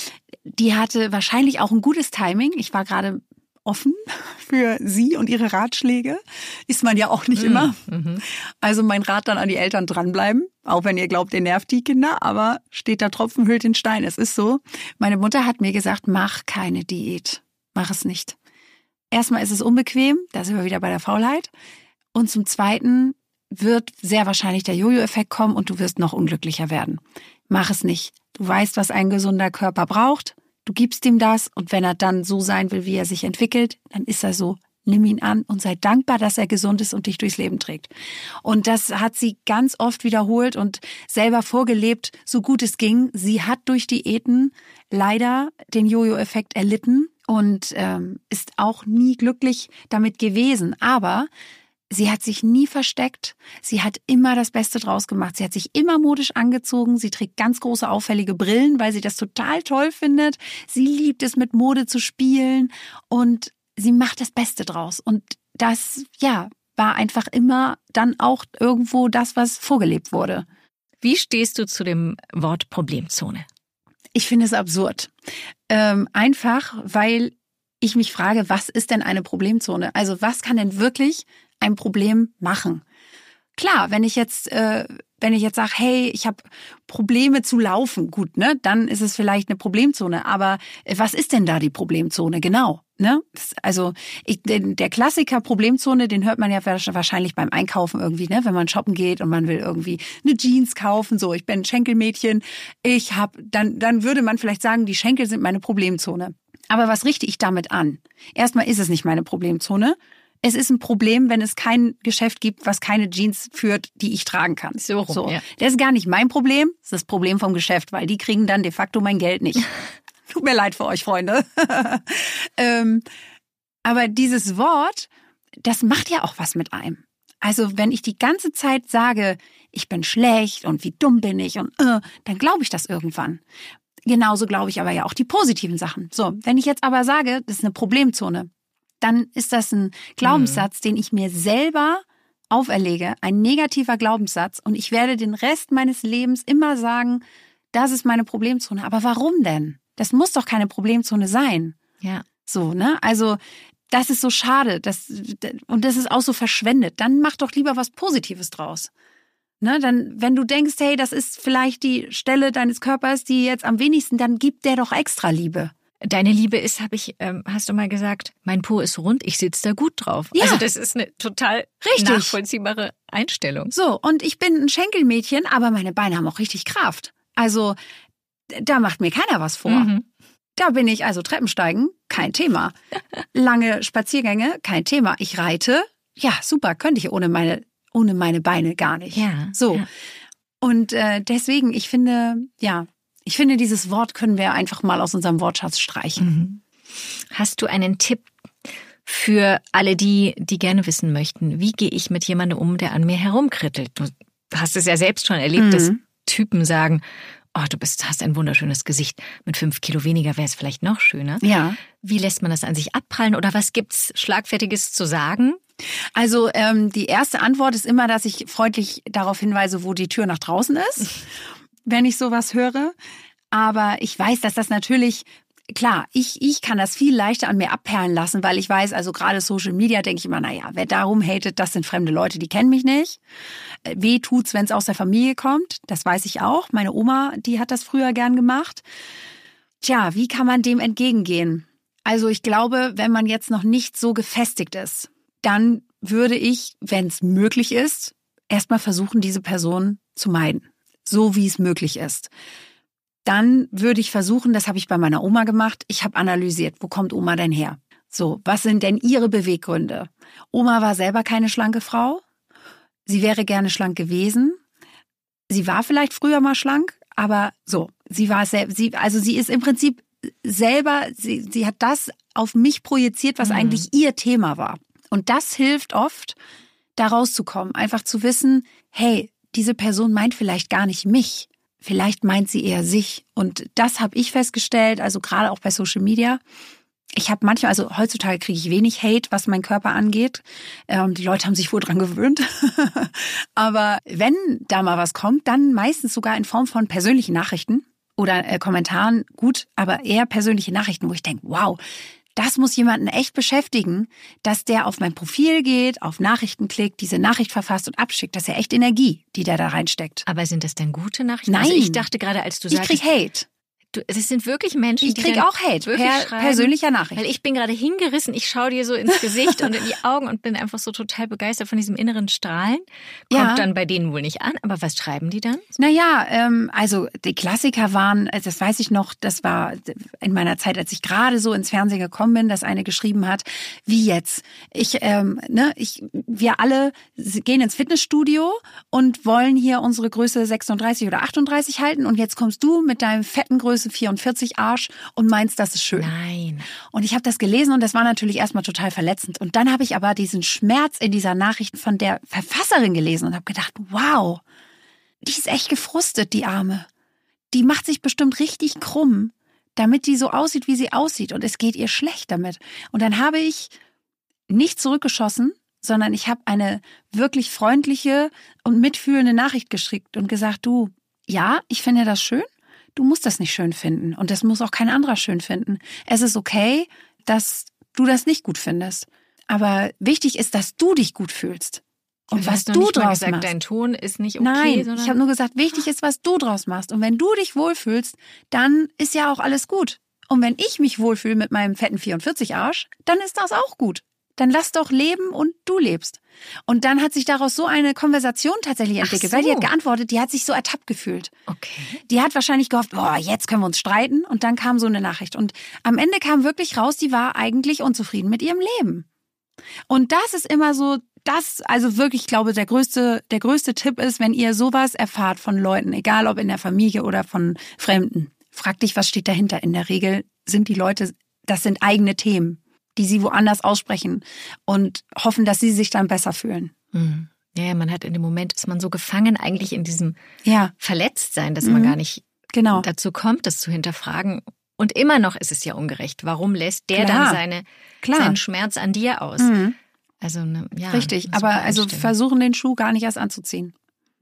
Die hatte wahrscheinlich auch ein gutes Timing. Ich war gerade offen für sie und ihre Ratschläge. Ist man ja auch nicht
Mhm.
immer.
Mhm.
Also mein Rat dann an die Eltern, dranbleiben. Auch wenn ihr glaubt, ihr nervt die Kinder. Aber steht da Tropfen, hüllt den Stein. Es ist so. Meine Mutter hat mir gesagt, mach keine Diät. Mach es nicht. Erstmal ist es unbequem. Da sind wir wieder bei der Faulheit. Und zum Zweiten wird sehr wahrscheinlich der Jojo-Effekt kommen und du wirst noch unglücklicher werden. Mach es nicht. Du weißt, was ein gesunder Körper braucht. Du gibst ihm das und wenn er dann so sein will, wie er sich entwickelt, dann ist er so. Nimm ihn an und sei dankbar, dass er gesund ist und dich durchs Leben trägt. Und das hat sie ganz oft wiederholt und selber vorgelebt, so gut es ging. Sie hat durch Diäten leider den Jojo-Effekt erlitten und ähm, ist auch nie glücklich damit gewesen. Aber sie hat sich nie versteckt. Sie hat immer das Beste draus gemacht. Sie hat sich immer modisch angezogen. Sie trägt ganz große auffällige Brillen, weil sie das total toll findet. Sie liebt es, mit Mode zu spielen und sie macht das Beste draus. Und das, ja, war einfach immer dann auch irgendwo das, was vorgelebt wurde.
Wie stehst du zu dem Wort Problemzone?
Ich finde es absurd. Ähm, einfach, weil ich mich frage, was ist denn eine Problemzone? Also was kann denn wirklich ein Problem machen? Klar, wenn ich jetzt, äh, wenn ich jetzt sage, hey, ich habe Probleme zu laufen, gut, ne, dann ist es vielleicht eine Problemzone. Aber was ist denn da die Problemzone genau? Ne? Also ich, der Klassiker Problemzone, den hört man ja wahrscheinlich beim Einkaufen irgendwie, ne, wenn man shoppen geht und man will irgendwie eine Jeans kaufen. So, ich bin ein Schenkelmädchen. Ich habe, dann, dann würde man vielleicht sagen, die Schenkel sind meine Problemzone. Aber was richte ich damit an? Erstmal ist es nicht meine Problemzone. Es ist ein Problem, wenn es kein Geschäft gibt, was keine Jeans führt, die ich tragen kann.
So rum,
so.
Ja.
Das ist gar nicht mein Problem, das ist das Problem vom Geschäft, weil die kriegen dann de facto mein Geld nicht. Tut mir leid für euch, Freunde. ähm, aber dieses Wort, das macht ja auch was mit einem. Also wenn ich die ganze Zeit sage, ich bin schlecht und wie dumm bin ich und äh, dann glaube ich das irgendwann. Genauso glaube ich aber ja auch die positiven Sachen. So, wenn ich jetzt aber sage, das ist eine Problemzone, dann ist das ein Glaubenssatz, mhm. den ich mir selber auferlege, ein negativer Glaubenssatz und ich werde den Rest meines Lebens immer sagen, das ist meine Problemzone. Aber warum denn? Das muss doch keine Problemzone sein.
Ja.
So, ne? Also, das ist so schade, das, und das ist auch so verschwendet. Dann mach doch lieber was Positives draus. Ne, dann, wenn du denkst, hey, das ist vielleicht die Stelle deines Körpers, die jetzt am wenigsten, dann gib der doch extra Liebe.
Deine Liebe ist, habe ich, ähm, hast du mal gesagt, mein Po ist rund, ich sitze da gut drauf.
Ja.
Also das ist eine total
Richtig.
nachvollziehbare Einstellung.
So, und ich bin ein Schenkelmädchen, aber meine Beine haben auch richtig Kraft. Also, da macht mir keiner was vor.
Mhm.
Da bin ich, also Treppensteigen, kein Thema. Lange Spaziergänge, kein Thema. Ich reite, ja, super, könnte ich ohne meine, ohne meine Beine gar nicht.
Ja.
So.
Ja.
Und äh, deswegen, ich finde, ja, ich finde, dieses Wort können wir einfach mal aus unserem Wortschatz streichen.
Mhm. Hast du einen Tipp für alle die, die gerne wissen möchten, wie gehe ich mit jemandem um, der an mir herumkrittelt? Du hast es ja selbst schon erlebt,
Mhm.
dass Typen sagen, oh, du bist, hast ein wunderschönes Gesicht. Mit fünf Kilo weniger wäre es vielleicht noch schöner.
Ja.
Wie lässt man das an sich abprallen oder was gibt's Schlagfertiges zu sagen?
Also ähm, die erste Antwort ist immer, dass ich freundlich darauf hinweise, wo die Tür nach draußen ist, wenn ich sowas höre. Aber ich weiß, dass das natürlich, klar, ich ich kann das viel leichter an mir abperlen lassen, weil ich weiß, also gerade Social Media denke ich immer, naja, wer darum hatet, das sind fremde Leute, die kennen mich nicht. Weh tut's, wenn es aus der Familie kommt, das weiß ich auch. Meine Oma, die hat das früher gern gemacht. Tja, wie kann man dem entgegengehen? Also ich glaube, wenn man jetzt noch nicht so gefestigt ist, dann würde ich, wenn es möglich ist, erstmal versuchen, diese Person zu meiden. So wie es möglich ist. Dann würde ich versuchen, das habe ich bei meiner Oma gemacht, ich habe analysiert, wo kommt Oma denn her? So, was sind denn ihre Beweggründe? Oma war selber keine schlanke Frau. Sie wäre gerne schlank gewesen. Sie war vielleicht früher mal schlank, aber so, sie war selbst, sie, also sie ist im Prinzip selber, sie, sie hat das auf mich projiziert, was mhm. eigentlich ihr Thema war. Und das hilft oft, da rauszukommen, einfach zu wissen, hey, diese Person meint vielleicht gar nicht mich, vielleicht meint sie eher sich. Und das habe ich festgestellt, also gerade auch bei Social Media. Ich habe manchmal, also heutzutage kriege ich wenig Hate, was meinen Körper angeht. Ähm, die Leute haben sich wohl dran gewöhnt. Aber wenn da mal was kommt, dann meistens sogar in Form von persönlichen Nachrichten oder äh, Kommentaren. Gut, aber eher persönliche Nachrichten, wo ich denke, wow, das muss jemanden echt beschäftigen, dass der auf mein Profil geht, auf Nachrichten klickt, diese Nachricht verfasst und abschickt. Das ist ja echt Energie, die der da reinsteckt.
Aber sind das denn gute Nachrichten?
Nein.
Also ich dachte gerade, als du
ich
sagst...
Ich krieg Hate.
Du, es sind wirklich Menschen,
ich
die
krieg
dann
auch Hate per persönlicher Nachricht.
Weil ich bin gerade hingerissen, ich schaue dir so ins Gesicht und in die Augen und bin einfach so total begeistert von diesem inneren Strahlen. Kommt ja. dann bei denen wohl nicht an, aber was schreiben die dann?
Naja, ähm, also die Klassiker waren, das weiß ich noch, das war in meiner Zeit, als ich gerade so ins Fernsehen gekommen bin, dass eine geschrieben hat, wie jetzt? Ich, ähm, ne, ich, wir alle gehen ins Fitnessstudio und wollen hier unsere Größe sechsunddreißig oder achtunddreißig halten und jetzt kommst du mit deinem fetten Größe vierundvierzig Arsch und meinst, das ist schön.
Nein.
Und ich habe das gelesen und das war natürlich erstmal total verletzend. Und dann habe ich aber diesen Schmerz in dieser Nachricht von der Verfasserin gelesen und habe gedacht, wow, die ist echt gefrustet, die Arme. Die macht sich bestimmt richtig krumm, damit die so aussieht, wie sie aussieht. Und es geht ihr schlecht damit. Und dann habe ich nicht zurückgeschossen, sondern ich habe eine wirklich freundliche und mitfühlende Nachricht geschickt und gesagt, du, ja, ich finde das schön. Du musst das nicht schön finden und das muss auch kein anderer schön finden. Es ist okay, dass du das nicht gut findest. Aber wichtig ist, dass du dich gut fühlst. Und
du
was
hast noch
du
nicht mal
draus
gesagt,
machst.
Dein Ton ist nicht okay.
Nein,
sondern
ich habe nur gesagt, wichtig ist, was du draus machst. Und wenn du dich wohlfühlst, dann ist ja auch alles gut. Und wenn ich mich wohlfühle mit meinem fetten vierundvierzig Arsch, dann ist das auch gut. Dann lass doch leben und du lebst. Und dann hat sich daraus so eine Konversation tatsächlich entwickelt,
so.
weil die hat geantwortet, die hat sich so ertappt gefühlt.
Okay.
Die hat wahrscheinlich gehofft, boah, jetzt können wir uns streiten. Und dann kam so eine Nachricht. Und am Ende kam wirklich raus, die war eigentlich unzufrieden mit ihrem Leben. Und das ist immer so, das, also wirklich, ich glaube, der größte, der größte Tipp ist, wenn ihr sowas erfahrt von Leuten, egal ob in der Familie oder von Fremden, fragt dich, was steht dahinter. In der Regel sind die Leute, das sind eigene Themen, die sie woanders aussprechen und hoffen, dass sie sich dann besser fühlen.
Mhm. Ja, man hat in dem Moment, ist man so gefangen eigentlich in diesem
ja.
Verletztsein, dass
mhm.
man gar nicht
genau.
dazu kommt, das zu hinterfragen. Und immer noch ist es ja ungerecht. Warum lässt der
Klar.
dann seine,
Klar.
seinen Schmerz an dir aus?
Mhm.
Also ne, ja,
richtig, aber also versuchen den Schuh gar nicht erst anzuziehen.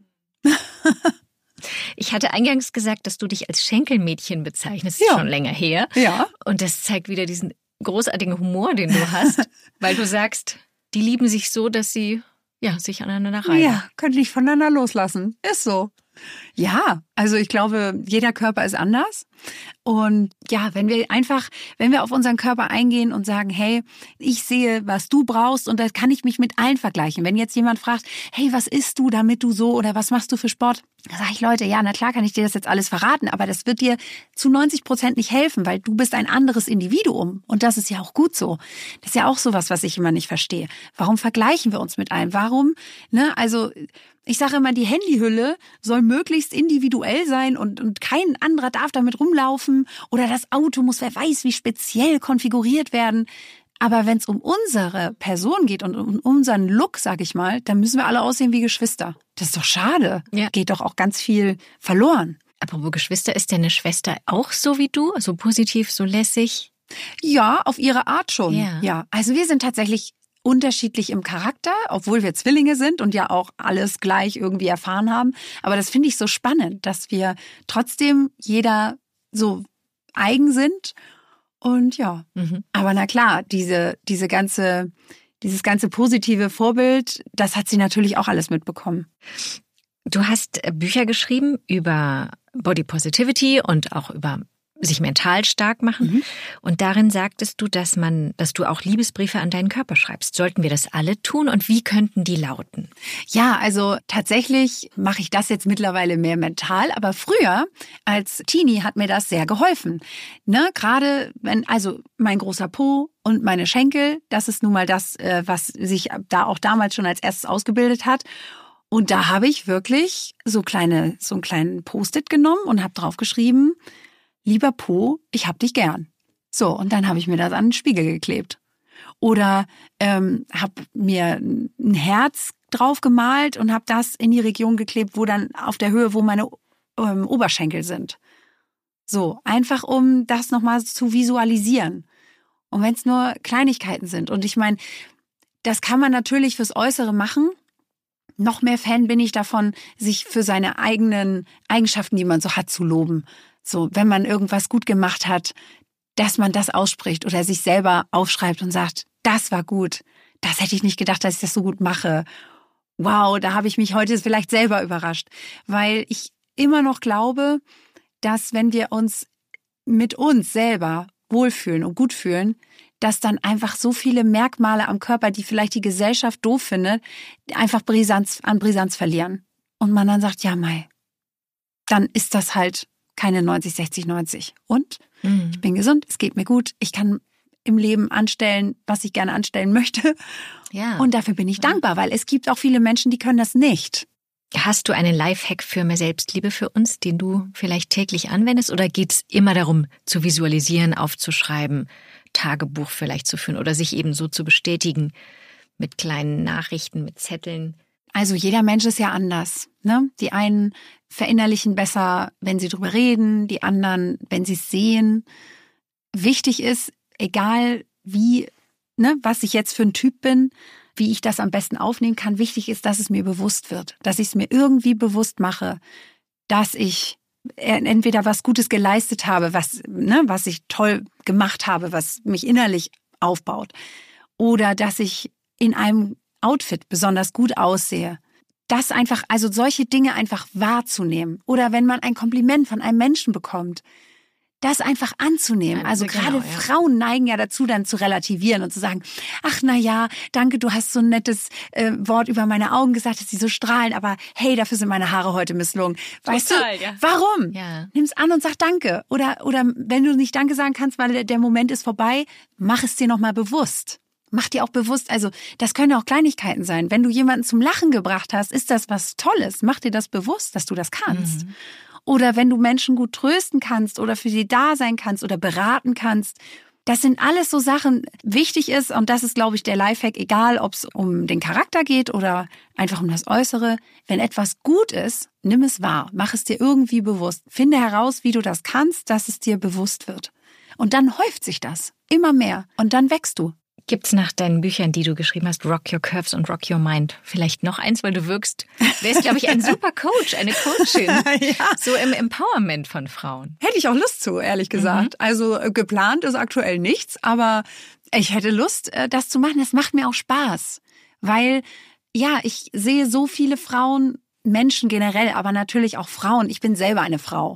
Ich hatte eingangs gesagt, dass du dich als Schenkelmädchen bezeichnest,
ja.
schon länger her.
Ja.
Und das zeigt wieder diesen großartigen Humor, den du hast, weil du sagst, die lieben sich so, dass sie ja sich aneinander reiben.
Ja, können nicht voneinander loslassen. Ist so. Ja, also ich glaube, jeder Körper ist anders. Und ja, wenn wir einfach, wenn wir auf unseren Körper eingehen und sagen, hey, ich sehe, was du brauchst und da kann ich mich mit allen vergleichen. Wenn jetzt jemand fragt, hey, was isst du, damit du so oder was machst du für Sport? Da sage ich, Leute, ja, na klar kann ich dir das jetzt alles verraten, aber das wird dir zu neunzig Prozent nicht helfen, weil du bist ein anderes Individuum und das ist ja auch gut so. Das ist ja auch sowas, was ich immer nicht verstehe. Warum vergleichen wir uns mit allen? Warum, ne, also ich sage immer, die Handyhülle soll möglichst individuell sein und, und kein anderer darf damit rumlaufen oder das Auto muss, wer weiß, wie speziell konfiguriert werden. Aber wenn es um unsere Person geht und um unseren Look, sag ich mal, dann müssen wir alle aussehen wie Geschwister. Das ist doch schade.
Ja.
Geht doch auch ganz viel verloren.
Apropos Geschwister, ist deine Schwester auch so wie du? So positiv, so lässig?
Ja, auf ihre Art schon.
Ja.
ja. Also wir sind tatsächlich unterschiedlich im Charakter, obwohl wir Zwillinge sind und ja auch alles gleich irgendwie erfahren haben. Aber das finde ich so spannend, dass wir trotzdem jeder so eigen sind. Und ja, mhm. aber na klar, diese, diese ganze, dieses ganze positive Vorbild, das hat sie natürlich auch alles mitbekommen.
Du hast Bücher geschrieben über Body Positivity und auch über sich mental stark machen. Mhm. Und darin sagtest du, dass man, dass du auch Liebesbriefe an deinen Körper schreibst. Sollten wir das alle tun und wie könnten die lauten?
Ja, also tatsächlich mache ich das jetzt mittlerweile mehr mental, aber früher als Teenie hat mir das sehr geholfen. Ne, gerade wenn, also mein großer Po und meine Schenkel, das ist nun mal das, was sich da auch damals schon als erstes ausgebildet hat. Und da habe ich wirklich so kleine, so einen kleinen Post-it genommen und habe drauf geschrieben: Lieber Po, ich hab dich gern. So, und dann habe ich mir das an den Spiegel geklebt. Oder ähm, habe mir ein Herz drauf gemalt und habe das in die Region geklebt, wo dann auf der Höhe, wo meine ähm, Oberschenkel sind. So, einfach um das nochmal zu visualisieren. Und wenn es nur Kleinigkeiten sind. Und ich meine, das kann man natürlich fürs Äußere machen. Noch mehr Fan bin ich davon, sich für seine eigenen Eigenschaften, die man so hat, zu loben. So, wenn man irgendwas gut gemacht hat, dass man das ausspricht oder sich selber aufschreibt und sagt, das war gut, das hätte ich nicht gedacht, dass ich das so gut mache. Wow, da habe ich mich heute vielleicht selber überrascht. Weil ich immer noch glaube, dass wenn wir uns mit uns selber wohlfühlen und gut fühlen, dass dann einfach so viele Merkmale am Körper, die vielleicht die Gesellschaft doof findet, einfach Brisanz, an Brisanz verlieren. Und man dann sagt, ja mei, dann ist das halt keine neunzig, sechzig, neunzig. Und mhm. ich bin gesund, es geht mir gut, ich kann im Leben anstellen, was ich gerne anstellen möchte.
Ja.
Und dafür bin ich dankbar, weil es gibt auch viele Menschen, die können das nicht.
Hast du einen Lifehack für mehr Selbstliebe für uns, den du vielleicht täglich anwendest? Oder geht es immer darum, zu visualisieren, aufzuschreiben, Tagebuch vielleicht zu führen oder sich eben so zu bestätigen mit kleinen Nachrichten, mit Zetteln?
Also jeder Mensch ist ja anders, ne? Die einen verinnerlichen besser, wenn sie drüber reden, die anderen, wenn sie es sehen. Wichtig ist, egal wie, ne, was ich jetzt für ein Typ bin, wie ich das am besten aufnehmen kann, wichtig ist, dass es mir bewusst wird, dass ich es mir irgendwie bewusst mache, dass ich entweder was Gutes geleistet habe, was, ne, was ich toll gemacht habe, was mich innerlich aufbaut, oder dass ich in einem Outfit besonders gut aussehe. Das einfach, also solche Dinge einfach wahrzunehmen. Oder wenn man ein Kompliment von einem Menschen bekommt, das einfach anzunehmen. Also
genau,
gerade
ja.
Frauen neigen ja dazu, dann zu relativieren und zu sagen, ach na ja, danke, du hast so ein nettes äh, Wort über meine Augen gesagt, dass sie so strahlen, aber hey, dafür sind meine Haare heute misslungen. Weißt
Total,
du,
ja.
warum?
Ja.
Nimm's an und sag danke. Oder, oder wenn du nicht danke sagen kannst, weil der, der Moment ist vorbei, mach es dir nochmal bewusst. Mach dir auch bewusst, also das können auch Kleinigkeiten sein. Wenn du jemanden zum Lachen gebracht hast, ist das was Tolles. Mach dir das bewusst, dass du das kannst. Mhm. Oder wenn du Menschen gut trösten kannst oder für sie da sein kannst oder beraten kannst. Das sind alles so Sachen, wichtig ist, und das ist, glaube ich, der Lifehack, egal ob es um den Charakter geht oder einfach um das Äußere. Wenn etwas gut ist, nimm es wahr, mach es dir irgendwie bewusst. Finde heraus, wie du das kannst, dass es dir bewusst wird. Und dann häuft sich das immer mehr und dann wächst du.
Gibt's nach deinen Büchern, die du geschrieben hast, Rock Your Curves und Rock Your Mind, vielleicht noch eins, weil du wirkst, wärst, glaube ich, ein super Coach, eine Coachin, ja. So im Empowerment von Frauen.
Hätte ich auch Lust zu, ehrlich gesagt. Mhm. Also geplant ist aktuell nichts, aber ich hätte Lust, das zu machen. Das macht mir auch Spaß, weil ja, ich sehe so viele Frauen, Menschen generell, aber natürlich auch Frauen, ich bin selber eine Frau,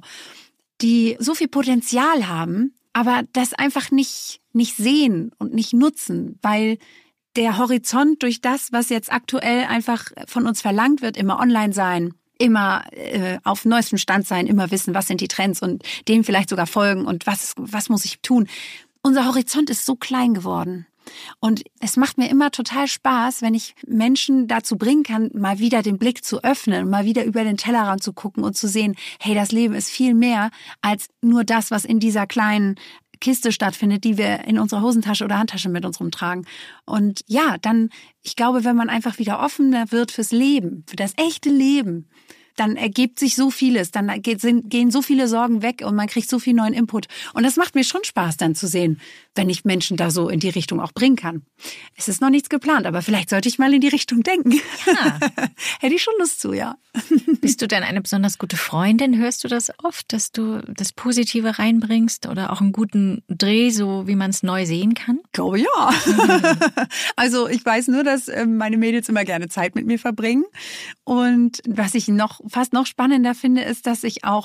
die so viel Potenzial haben, aber das einfach nicht, nicht sehen und nicht nutzen, weil der Horizont durch das, was jetzt aktuell einfach von uns verlangt wird, immer online sein, immer äh, auf neuestem Stand sein, immer wissen, was sind die Trends und dem vielleicht sogar folgen und was, was muss ich tun. Unser Horizont ist so klein geworden. Und es macht mir immer total Spaß, wenn ich Menschen dazu bringen kann, mal wieder den Blick zu öffnen, mal wieder über den Tellerrand zu gucken und zu sehen, hey, das Leben ist viel mehr als nur das, was in dieser kleinen Kiste stattfindet, die wir in unserer Hosentasche oder Handtasche mit uns rumtragen. Und ja, dann, ich glaube, wenn man einfach wieder offener wird fürs Leben, für das echte Leben, dann ergibt sich so vieles, dann geht, sind, gehen so viele Sorgen weg und man kriegt so viel neuen Input. Und das macht mir schon Spaß dann zu sehen, wenn ich Menschen da so in die Richtung auch bringen kann. Es ist noch nichts geplant, aber vielleicht sollte ich mal in die Richtung denken. Ja. Hätte ich schon Lust zu, ja.
Bist du denn eine besonders gute Freundin? Hörst du das oft, dass du das Positive reinbringst oder auch einen guten Dreh, so wie man es neu sehen kann?
Ich glaube, ja. Mhm. Also ich weiß nur, dass meine Mädels immer gerne Zeit mit mir verbringen. Und was ich noch fast noch spannender finde, ist, dass ich auch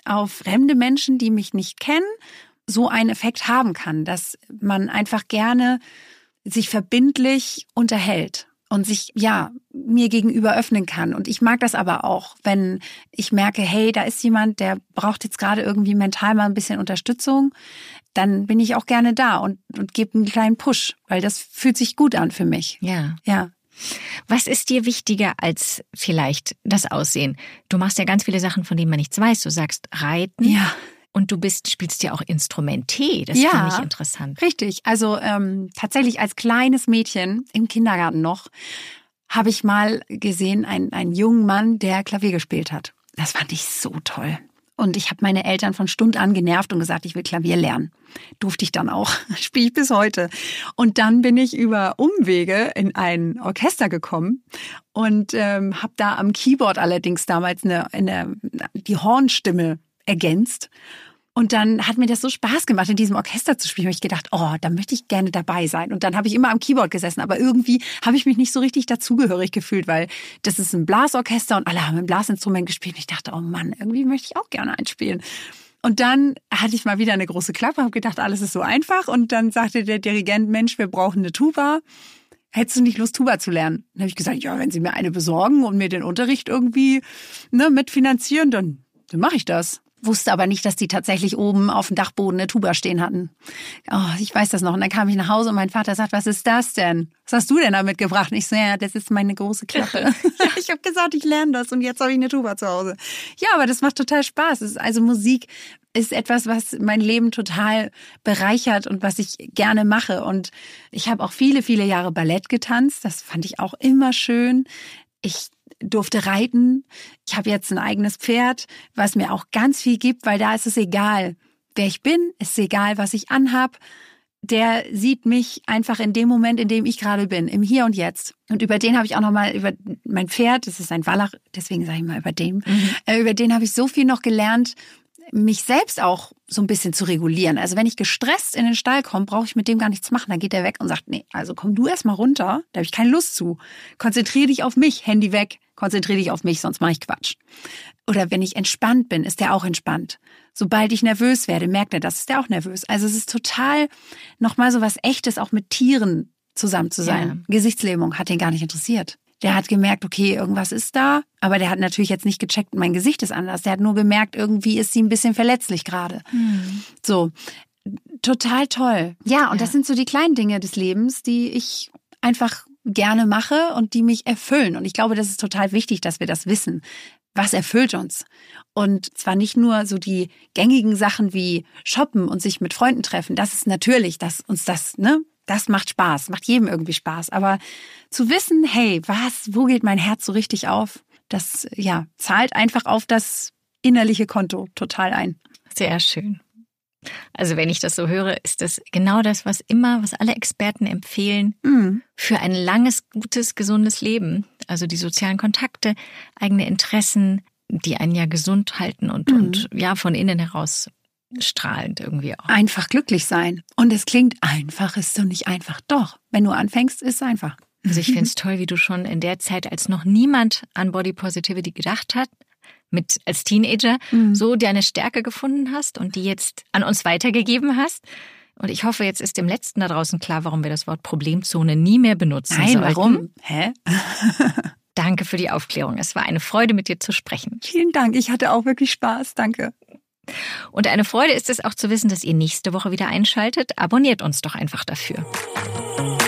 auf fremde Menschen, die mich nicht kennen, so einen Effekt haben kann, dass man einfach gerne sich verbindlich unterhält und sich, ja, mir gegenüber öffnen kann. Und ich mag das aber auch, wenn ich merke, hey, da ist jemand, der braucht jetzt gerade irgendwie mental mal ein bisschen Unterstützung, dann bin ich auch gerne da und, und gebe einen kleinen Push, weil das fühlt sich gut an für mich.
Ja.
Ja.
Was ist dir wichtiger als vielleicht das Aussehen? Du machst ja ganz viele Sachen, von denen man nichts weiß. Du sagst Reiten.
Ja.
Und du bist, spielst ja auch Instrumente. Das
ja,
finde ich interessant.
Richtig. Also ähm, tatsächlich als kleines Mädchen im Kindergarten noch habe ich mal gesehen, einen, einen jungen Mann, der Klavier gespielt hat. Das fand ich so toll. Und ich habe meine Eltern von Stund an genervt und gesagt, ich will Klavier lernen. Durfte ich dann auch. Spiele ich bis heute. Und dann bin ich über Umwege in ein Orchester gekommen und ähm, habe da am Keyboard allerdings damals eine, eine, die Hornstimme ergänzt. Und dann hat mir das so Spaß gemacht, in diesem Orchester zu spielen. Da habe ich gedacht, oh, da möchte ich gerne dabei sein. Und dann habe ich immer am Keyboard gesessen. Aber irgendwie habe ich mich nicht so richtig dazugehörig gefühlt, weil das ist ein Blasorchester und alle haben ein Blasinstrument gespielt. Und ich dachte, oh Mann, irgendwie möchte ich auch gerne einspielen. Und dann hatte ich mal wieder eine große Klappe, habe gedacht, alles ist so einfach. Und dann sagte der Dirigent, Mensch, wir brauchen eine Tuba. Hättest du nicht Lust, Tuba zu lernen? Dann habe ich gesagt, ja, wenn Sie mir eine besorgen und mir den Unterricht irgendwie ne, mitfinanzieren, dann, dann mache ich das. Wusste aber nicht, dass die tatsächlich oben auf dem Dachboden eine Tuba stehen hatten. Oh, ich weiß das noch. Und dann kam ich nach Hause und mein Vater sagt, was ist das denn? Was hast du denn da mitgebracht? Und ich so, ja, das ist meine große Klappe. Ich habe gesagt, ich lerne das und jetzt habe ich eine Tuba zu Hause. Ja, aber das macht total Spaß. Es ist also Musik ist etwas, was mein Leben total bereichert und was ich gerne mache. Und ich habe auch viele, viele Jahre Ballett getanzt. Das fand ich auch immer schön. Ich durfte reiten. Ich habe jetzt ein eigenes Pferd, was mir auch ganz viel gibt, weil da ist es egal, wer ich bin, ist egal, was ich anhab. Der sieht mich einfach in dem Moment, in dem ich gerade bin, im Hier und Jetzt. Und über den habe ich auch nochmal, über mein Pferd, das ist ein Wallach, deswegen sage ich mal über den, mhm. äh, über den habe ich so viel noch gelernt, mich selbst auch so ein bisschen zu regulieren. Also wenn ich gestresst in den Stall komme, brauche ich mit dem gar nichts machen. Dann geht er weg und sagt, nee, also komm du erst mal runter, da habe ich keine Lust zu. Konzentriere dich auf mich, Handy weg, konzentriere dich auf mich, sonst mache ich Quatsch. Oder wenn ich entspannt bin, ist der auch entspannt. Sobald ich nervös werde, merkt er das, ist der auch nervös. Also es ist total nochmal so was Echtes, auch mit Tieren zusammen zu sein. Ja. Gesichtslähmung hat ihn gar nicht interessiert. Der hat gemerkt, okay, irgendwas ist da, aber der hat natürlich jetzt nicht gecheckt, mein Gesicht ist anders. Der hat nur gemerkt, irgendwie ist sie ein bisschen verletzlich gerade. Hm. So, total toll. Ja, und ja. das sind so die kleinen Dinge des Lebens, die ich einfach gerne mache und die mich erfüllen. Und ich glaube, das ist total wichtig, dass wir das wissen. Was erfüllt uns? Und zwar nicht nur so die gängigen Sachen wie shoppen und sich mit Freunden treffen. Das ist natürlich, dass uns das, ne? Das macht Spaß, macht jedem irgendwie Spaß. Aber zu wissen, hey, was, wo geht mein Herz so richtig auf? Das, ja, zahlt einfach auf das innerliche Konto total ein.
Sehr schön. Also wenn ich das so höre, ist das genau das, was immer, was alle Experten empfehlen mm. für ein langes, gutes, gesundes Leben. Also die sozialen Kontakte, eigene Interessen, die einen ja gesund halten und, mm. und ja, von innen heraus strahlend irgendwie auch.
Einfach glücklich sein. Und es klingt einfach, ist doch nicht einfach. Doch, wenn du anfängst, ist es einfach.
Also ich finde es toll, wie du schon in der Zeit, als noch niemand an Body Positivity gedacht hat, mit als Teenager, mhm. so deine Stärke gefunden hast und die jetzt an uns weitergegeben hast. Und ich hoffe, jetzt ist dem Letzten da draußen klar, warum wir das Wort Problemzone nie mehr benutzen
Nein,
sollten.
Warum? Hä?
Danke für die Aufklärung. Es war eine Freude, mit dir zu sprechen.
Vielen Dank. Ich hatte auch wirklich Spaß. Danke.
Und eine Freude ist es auch zu wissen, dass ihr nächste Woche wieder einschaltet. Abonniert uns doch einfach dafür.